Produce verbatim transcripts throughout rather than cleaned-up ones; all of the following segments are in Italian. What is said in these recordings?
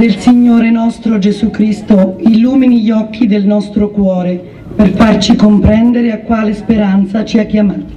del Signore nostro Gesù Cristo illumini gli occhi del nostro cuore per farci comprendere a quale speranza ci ha chiamati.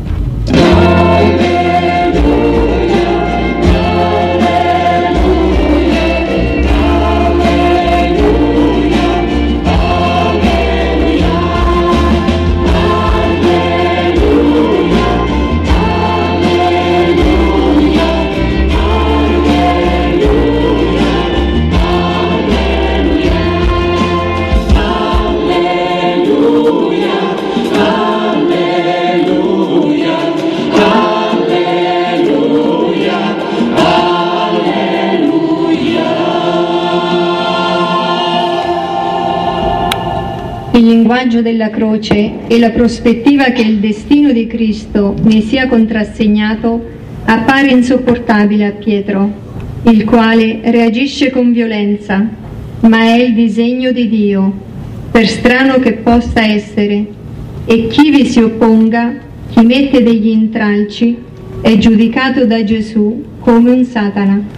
Il linguaggio della croce e la prospettiva che il destino di Cristo ne sia contrassegnato appare insopportabile a Pietro, il quale reagisce con violenza, ma è il disegno di Dio, per strano che possa essere, e chi vi si opponga, chi mette degli intralci, è giudicato da Gesù come un Satana.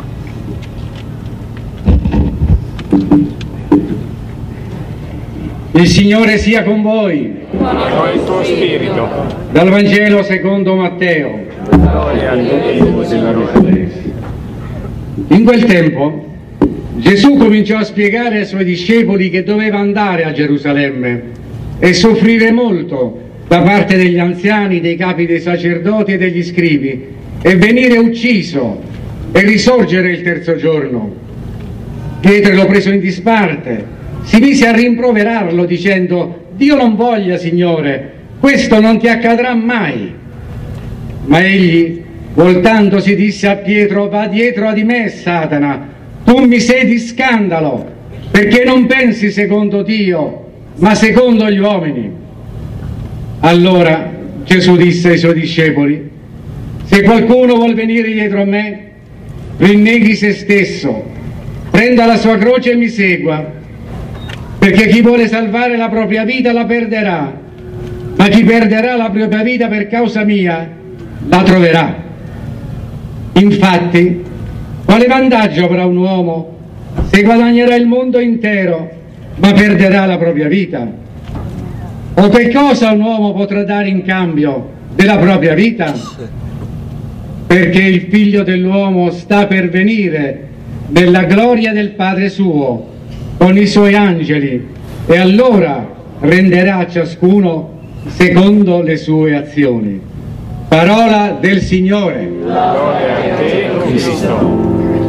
Il Signore sia con voi. E con il tuo spirito. Dal Vangelo secondo Matteo. Gloria a te, Signore. In quel tempo Gesù cominciò a spiegare ai suoi discepoli che doveva andare a Gerusalemme e soffrire molto da parte degli anziani, dei capi dei sacerdoti e degli scribi, e venire ucciso e risorgere il terzo giorno. Pietro lo presero in disparte, si mise a rimproverarlo dicendo: Dio non voglia, Signore, questo non ti accadrà mai. Ma egli, voltandosi, disse a Pietro: va dietro di me, Satana, tu mi sei di scandalo, perché non pensi secondo Dio, ma secondo gli uomini. Allora Gesù disse ai suoi discepoli: se qualcuno vuol venire dietro a me, rinneghi se stesso, prenda la sua croce e mi segua. Perché chi vuole salvare la propria vita la perderà, ma chi perderà la propria vita per causa mia la troverà. Infatti, quale vantaggio avrà un uomo se guadagnerà il mondo intero, ma perderà la propria vita? O che cosa un uomo potrà dare in cambio della propria vita? Perché il Figlio dell'uomo sta per venire nella gloria del Padre suo con i suoi angeli, e allora renderà a ciascuno secondo le sue azioni. Parola del Signore. Gloria a te, Cristo.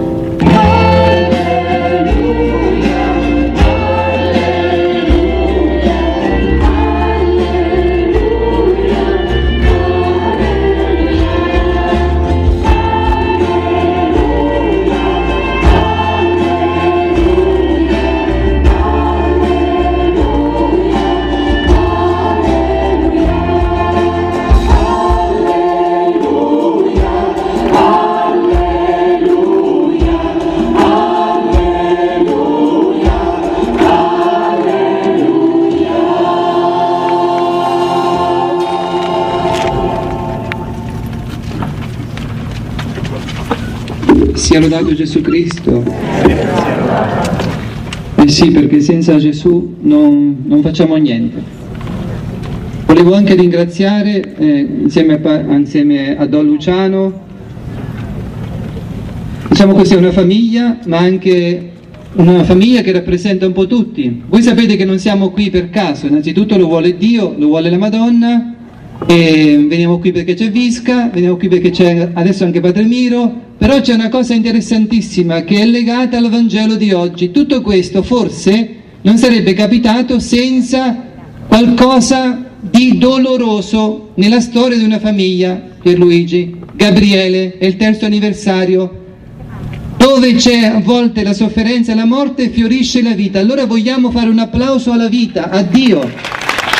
Sia lodato Gesù Cristo. Eh sì, perché senza Gesù non, non facciamo niente. Volevo anche ringraziare eh, insieme, a, insieme a Don Luciano, diciamo così, una famiglia, ma anche una famiglia che rappresenta un po' tutti. Voi sapete che non siamo qui per caso, innanzitutto lo vuole Dio, lo vuole la Madonna, e veniamo qui perché c'è Visca, veniamo qui perché c'è adesso anche Padre Miro, però c'è una cosa interessantissima che è legata al Vangelo di oggi. Tutto questo forse non sarebbe capitato senza qualcosa di doloroso nella storia di una famiglia. Pierluigi, Gabriele, è il terzo anniversario, dove c'è a volte la sofferenza e la morte fiorisce la vita. Allora vogliamo fare un applauso alla vita, a Dio.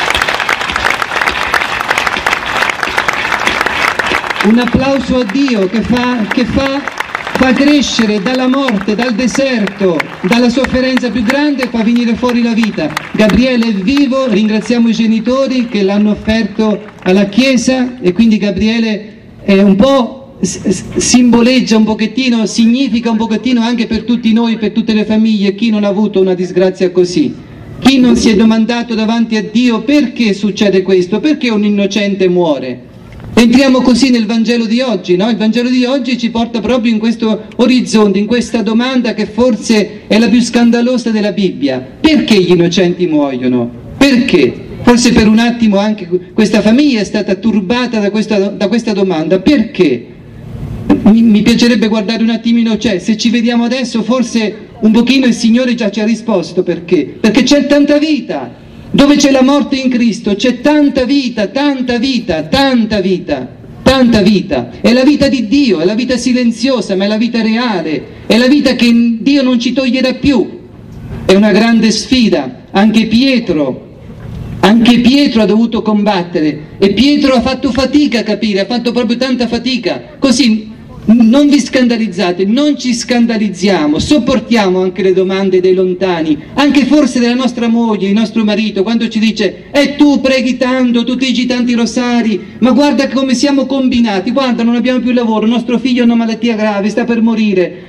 Un applauso a Dio che fa, che fa, fa crescere dalla morte, dal deserto, dalla sofferenza più grande, fa venire fuori la vita. Gabriele è vivo, ringraziamo i genitori che l'hanno offerto alla Chiesa, e quindi Gabriele è un po' simboleggia un pochettino, significa un pochettino anche per tutti noi, per tutte le famiglie, chi non ha avuto una disgrazia così, chi non si è domandato davanti a Dio perché succede questo, perché un innocente muore. Entriamo così nel Vangelo di oggi, no? Il Vangelo di oggi ci porta proprio in questo orizzonte, in questa domanda che forse è la più scandalosa della Bibbia: perché gli innocenti muoiono? Perché? Forse per un attimo anche questa famiglia è stata turbata da questa, da questa domanda: perché? Mi, mi piacerebbe guardare un attimino, cioè, se ci vediamo adesso forse un pochino il Signore già ci ha risposto perché. Perché c'è tanta vita, dove c'è la morte in Cristo c'è tanta vita, tanta vita, tanta vita, tanta vita. È la vita di Dio, è la vita silenziosa, ma è la vita reale, è la vita che Dio non ci toglierà più. È una grande sfida. Anche Pietro Anche Pietro ha dovuto combattere e Pietro ha fatto fatica a capire, ha fatto proprio tanta fatica. Così non vi scandalizzate, non ci scandalizziamo, sopportiamo anche le domande dei lontani, anche forse della nostra moglie, il nostro marito, quando ci dice: e tu preghi tanto, tu dici tanti rosari, ma guarda come siamo combinati, guarda non abbiamo più lavoro, nostro figlio ha una malattia grave, sta per morire.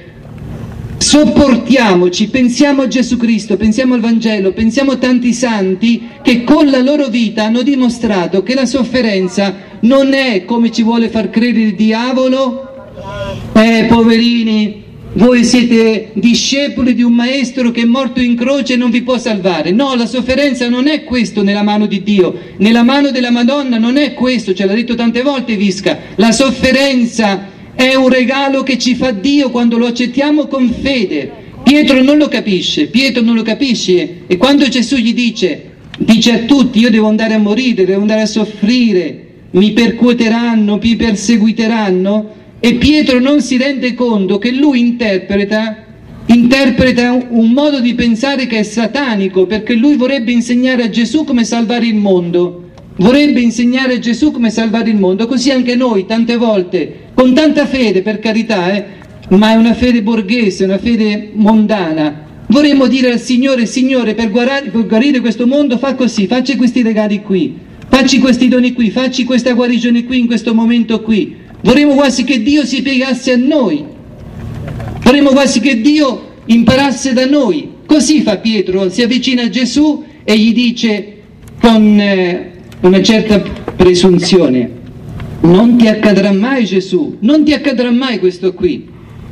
Sopportiamoci, pensiamo a Gesù Cristo, pensiamo al Vangelo, pensiamo a tanti santi che con la loro vita hanno dimostrato che la sofferenza non è come ci vuole far credere il diavolo. Eh, poverini, voi siete discepoli di un maestro che è morto in croce e non vi può salvare. No, la sofferenza non è questo nella mano di Dio, nella mano della Madonna non è questo, ce l'ha detto tante volte Visca. La sofferenza è un regalo che ci fa Dio quando lo accettiamo con fede. Pietro non lo capisce, Pietro non lo capisce, e quando Gesù gli dice, dice a tutti: io devo andare a morire, devo andare a soffrire, mi percuoteranno, mi perseguiteranno, e Pietro non si rende conto che lui interpreta, interpreta un, un modo di pensare che è satanico, perché lui vorrebbe insegnare a Gesù come salvare il mondo. Vorrebbe insegnare a Gesù come salvare il mondo. Così anche noi tante volte, con tanta fede per carità, eh, ma è una fede borghese, una fede mondana, vorremmo dire al Signore: Signore, per guarire, per guarire questo mondo fa così, facci questi regali qui, facci questi doni qui, facci questa guarigione qui in questo momento qui. Vorremmo quasi che Dio si piegasse a noi, vorremmo quasi che Dio imparasse da noi. Così fa Pietro, si avvicina a Gesù e gli dice con eh, una certa presunzione: non ti accadrà mai, Gesù, non ti accadrà mai questo qui.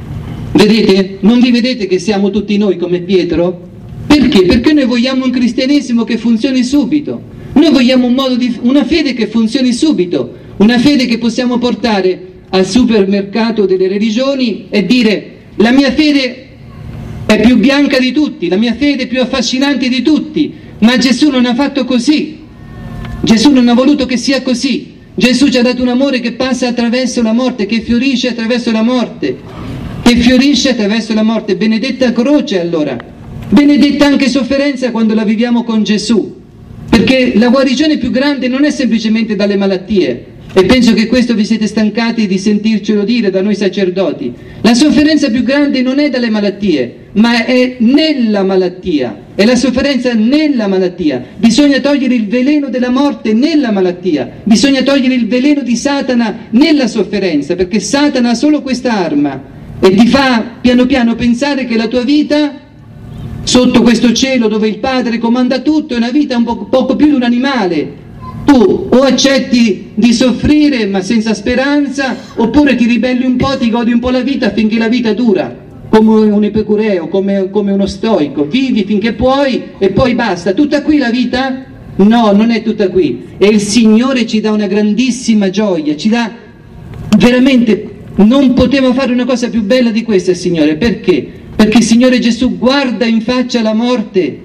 Vedete? Non vi vedete che siamo tutti noi come Pietro? Perché? Perché noi vogliamo un cristianesimo che funzioni subito, noi vogliamo un modo di, una fede che funzioni subito, una fede che possiamo portare al supermercato delle religioni e dire: la mia fede è più bianca di tutti, la mia fede è più affascinante di tutti, ma Gesù non ha fatto così. Gesù non ha voluto che sia così. Gesù ci ha dato un amore che passa attraverso la morte, che fiorisce attraverso la morte, che fiorisce attraverso la morte. Benedetta croce allora, benedetta anche sofferenza quando la viviamo con Gesù, perché la guarigione più grande non è semplicemente dalle malattie, e penso che questo vi siete stancati di sentircelo dire da noi sacerdoti. La sofferenza più grande non è dalle malattie, ma è nella malattia, è la sofferenza nella malattia. Bisogna togliere il veleno della morte nella malattia, bisogna togliere il veleno di Satana nella sofferenza, perché Satana ha solo questa arma e ti fa piano piano pensare che la tua vita sotto questo cielo dove il Padre comanda tutto è una vita un po- poco più di un animale. Tu o accetti di soffrire ma senza speranza, oppure ti ribelli un po', ti godi un po' la vita finché la vita dura, come un epicureo, come, come uno stoico, vivi finché puoi e poi basta. Tutta qui la vita? No, non è tutta qui. E il Signore ci dà una grandissima gioia, ci dà veramente, non poteva fare una cosa più bella di questa il Signore. Perché? Perché il Signore Gesù guarda in faccia la morte,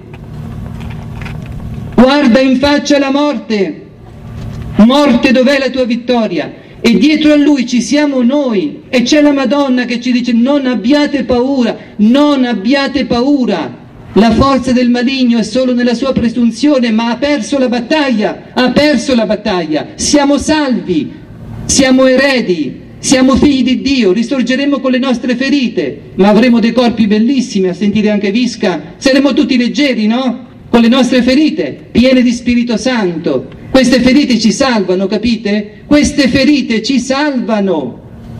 guarda in faccia la morte. Morte, dov'è la tua vittoria? E dietro a Lui ci siamo noi, e c'è la Madonna che ci dice: non abbiate paura, non abbiate paura. La forza del maligno è solo nella sua presunzione, ma ha perso la battaglia, ha perso la battaglia. Siamo salvi, siamo eredi, siamo figli di Dio, risorgeremo con le nostre ferite, ma avremo dei corpi bellissimi. A sentire anche Visca, saremo tutti leggeri, no? Con le nostre ferite, piene di Spirito Santo. Queste ferite ci salvano, capite? Queste ferite ci salvano.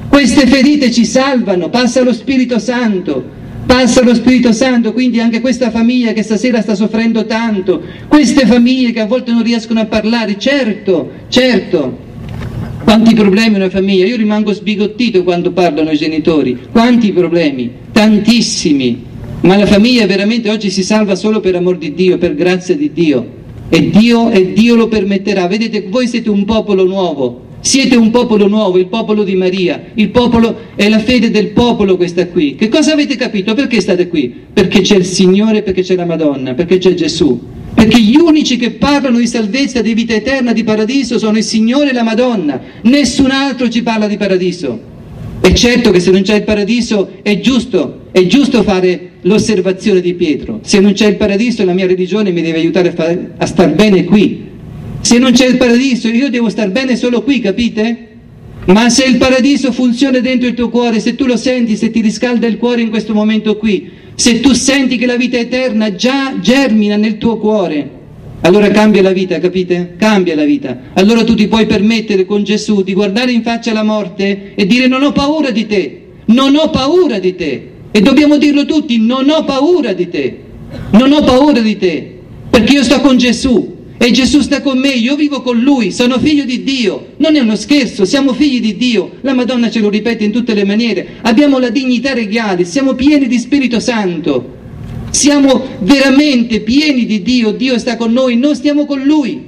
Queste ferite ci salvano, passa lo Spirito Santo. Passa lo Spirito Santo, quindi anche questa famiglia che stasera sta soffrendo tanto, queste famiglie che a volte non riescono a parlare, certo, certo, quanti problemi una famiglia, io rimango sbigottito quando parlano i genitori, quanti problemi, tantissimi, ma la famiglia veramente oggi si salva solo per amor di Dio, per grazia di Dio, e Dio, e Dio lo permetterà. Vedete, voi siete un popolo nuovo. Siete un popolo nuovo, il popolo di Maria, il popolo è la fede del popolo questa qui. Che cosa avete capito? Perché state qui? Perché c'è il Signore, perché c'è la Madonna, perché c'è Gesù. Perché gli unici che parlano di salvezza, di vita eterna, di paradiso sono il Signore e la Madonna. Nessun altro ci parla di paradiso. E certo che se non c'è il paradiso è giusto, è giusto fare l'osservazione di Pietro. Se non c'è il paradiso la mia religione mi deve aiutare a, fare, a star bene qui. Se non c'è il paradiso io devo star bene solo qui, capite? Ma se il paradiso funziona dentro il tuo cuore, se tu lo senti, se ti riscalda il cuore in questo momento qui, se tu senti che la vita eterna già germina nel tuo cuore, allora cambia la vita, capite? Cambia la vita. Allora tu ti puoi permettere con Gesù di guardare in faccia la morte e dire: non ho paura di te, non ho paura di te. E dobbiamo dirlo tutti: non ho paura di te, non ho paura di te, perché io sto con Gesù. E Gesù sta con me, io vivo con Lui, sono figlio di Dio, non è uno scherzo, siamo figli di Dio, la Madonna ce lo ripete in tutte le maniere, abbiamo la dignità regale, siamo pieni di Spirito Santo, siamo veramente pieni di Dio, Dio sta con noi, non stiamo con Lui.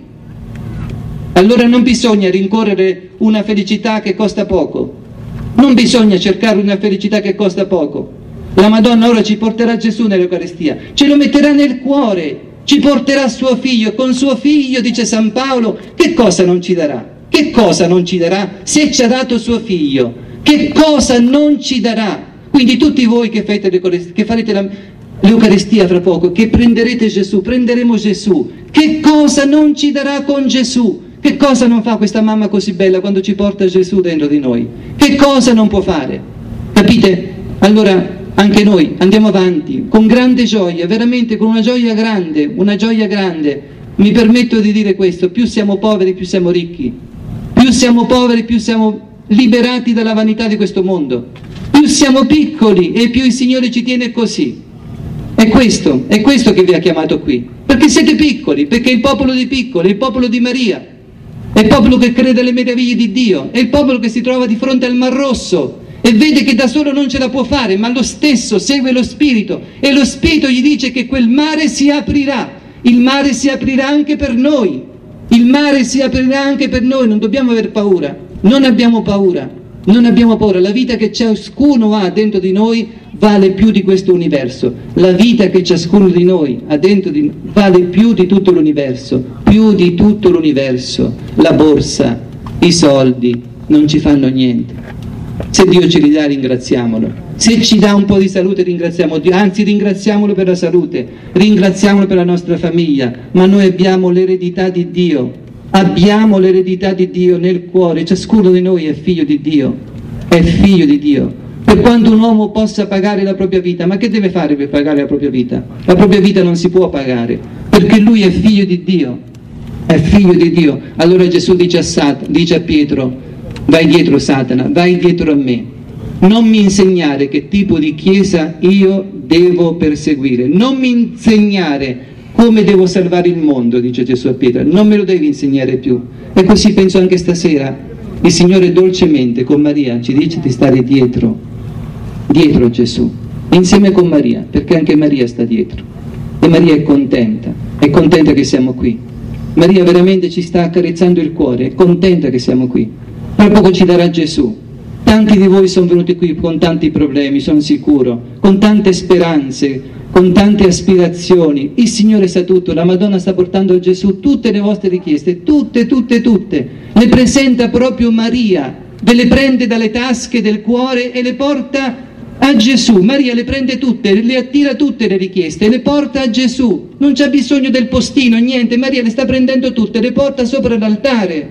Allora non bisogna rincorrere una felicità che costa poco, non bisogna cercare una felicità che costa poco. La Madonna ora ci porterà Gesù nell'Eucaristia, ce lo metterà nel cuore, ci porterà suo figlio, con suo figlio, dice San Paolo, che cosa non ci darà? Che cosa non ci darà se ci ha dato suo figlio? Che cosa non ci darà? Quindi tutti voi che, fate che farete la, l'Eucaristia fra poco, che prenderete Gesù, prenderemo Gesù, che cosa non ci darà con Gesù? Che cosa non fa questa mamma così bella quando ci porta Gesù dentro di noi? Che cosa non può fare? Capite? Allora anche noi andiamo avanti con grande gioia, veramente con una gioia grande, una gioia grande. Mi permetto di dire questo: più siamo poveri più siamo ricchi, più siamo poveri più siamo liberati dalla vanità di questo mondo, più siamo piccoli e più il Signore ci tiene così. È questo, è questo che vi ha chiamato qui, perché siete piccoli, perché il popolo di piccoli, il popolo di Maria, è il popolo che crede alle meraviglie di Dio, è il popolo che si trova di fronte al Mar Rosso e vede che da solo non ce la può fare, ma lo stesso segue lo Spirito e lo Spirito gli dice che quel mare si aprirà. Il mare si aprirà anche per noi, il mare si aprirà anche per noi, non dobbiamo aver paura, non abbiamo paura, non abbiamo paura. La vita che ciascuno ha dentro di noi vale più di questo universo, la vita che ciascuno di noi ha dentro di noi vale più di tutto l'universo, più di tutto l'universo. La borsa, i soldi non ci fanno niente. Se Dio ci ridà, ringraziamolo. Se ci dà un po' di salute, ringraziamo Dio, anzi ringraziamolo per la salute, ringraziamolo per la nostra famiglia, ma noi abbiamo l'eredità di Dio, abbiamo l'eredità di Dio nel cuore, ciascuno di noi è figlio di Dio, è figlio di Dio. Per quanto un uomo possa pagare la propria vita, ma che deve fare per pagare la propria vita? La propria vita non si può pagare, perché lui è figlio di Dio, è figlio di Dio. Allora Gesù dice a, Sat- dice a Pietro: vai dietro Satana, vai dietro a me, non mi insegnare che tipo di chiesa io devo perseguire, non mi insegnare come devo salvare il mondo, dice Gesù a Pietro, non me lo devi insegnare più. E così penso anche stasera, il Signore dolcemente con Maria ci dice di stare dietro, dietro a Gesù, insieme con Maria, perché anche Maria sta dietro e Maria è contenta, è contenta che siamo qui. Maria veramente ci sta accarezzando il cuore, è contenta che siamo qui. Tra poco ci darà Gesù. Tanti di voi sono venuti qui con tanti problemi, sono sicuro, con tante speranze, con tante aspirazioni. Il Signore sa tutto, la Madonna sta portando a Gesù tutte le vostre richieste, tutte, tutte, tutte. Le presenta proprio Maria, ve le prende dalle tasche del cuore e le porta a Gesù. Maria le prende tutte, le attira tutte le richieste e le porta a Gesù. Non c'è bisogno del postino, niente, Maria le sta prendendo tutte, le porta sopra l'altare.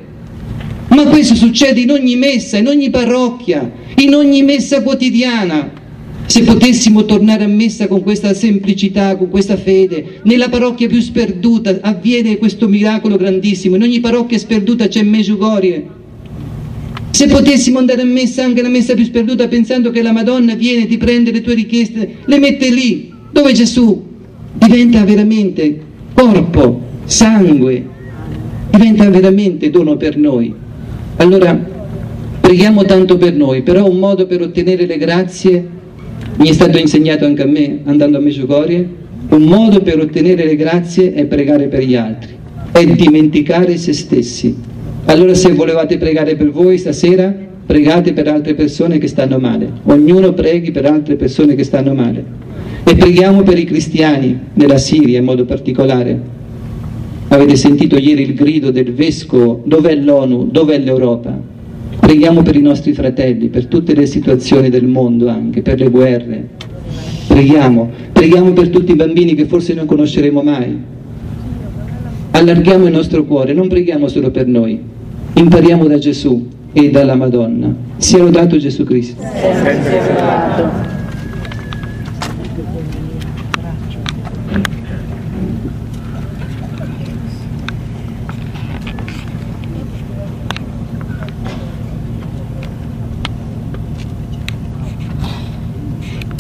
Ma questo succede in ogni messa, in ogni parrocchia, in ogni messa quotidiana. Se potessimo tornare a messa con questa semplicità, con questa fede, nella parrocchia più sperduta avviene questo miracolo grandissimo. In ogni parrocchia sperduta c'è Medjugorje. Se potessimo andare a messa, anche la messa più sperduta, pensando che la Madonna viene, ti prende le tue richieste, le mette lì, dove Gesù diventa veramente corpo, sangue, diventa veramente dono per noi. Allora preghiamo tanto per noi, però un modo per ottenere le grazie, mi è stato insegnato anche a me andando a Medjugorje, un modo per ottenere le grazie è pregare per gli altri, è dimenticare se stessi. Allora se volevate pregare per voi stasera, pregate per altre persone che stanno male, ognuno preghi per altre persone che stanno male, e preghiamo per i cristiani della Siria in modo particolare. Avete sentito ieri il grido del vescovo, dov'è l'ONU, dov'è l'Europa? Preghiamo per i nostri fratelli, per tutte le situazioni del mondo, anche per le guerre. Preghiamo, preghiamo per tutti i bambini che forse non conosceremo mai. Allarghiamo il nostro cuore, non preghiamo solo per noi, impariamo da Gesù e dalla Madonna. Sia lodato Gesù Cristo.